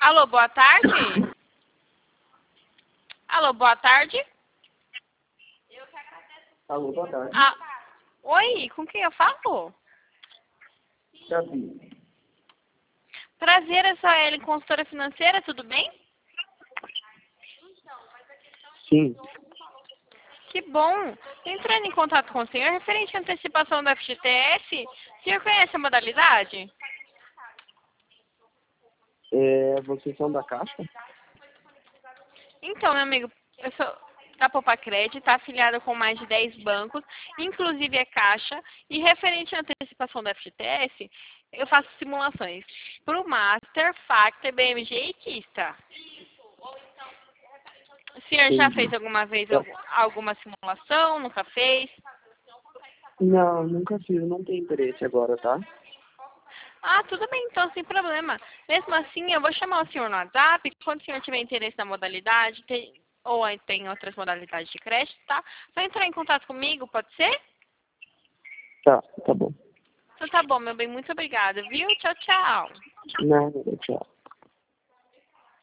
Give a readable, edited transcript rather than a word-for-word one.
Alô, boa tarde? Alô, boa tarde? Alô, boa tarde. Oi, com quem eu falo? Davi. Prazer, eu sou a Ellen, consultora financeira, tudo bem? Sim. Que bom. Entrando em contato com o senhor, referente à antecipação do FGTS, o senhor conhece a modalidade? Vocês são da Caixa? Então, meu amigo, eu sou da Poupa Crédito, está afiliada com mais de 10 bancos, inclusive a Caixa, e referente à antecipação do FGTS, eu faço simulações para o Master, Factor, BMG e Kista. O senhor já fez alguma vez alguma simulação? Nunca fez? Não, nunca fiz, não tenho interesse agora, tá? Ah, tudo bem, então, sem problema. Mesmo assim, eu vou chamar o senhor no WhatsApp, quando o senhor tiver interesse na modalidade, ou tem outras modalidades de crédito, tá? Vai entrar em contato comigo, pode ser? Tá bom. Então tá bom, meu bem, muito obrigada, viu? Tchau, tchau. Nada, tchau.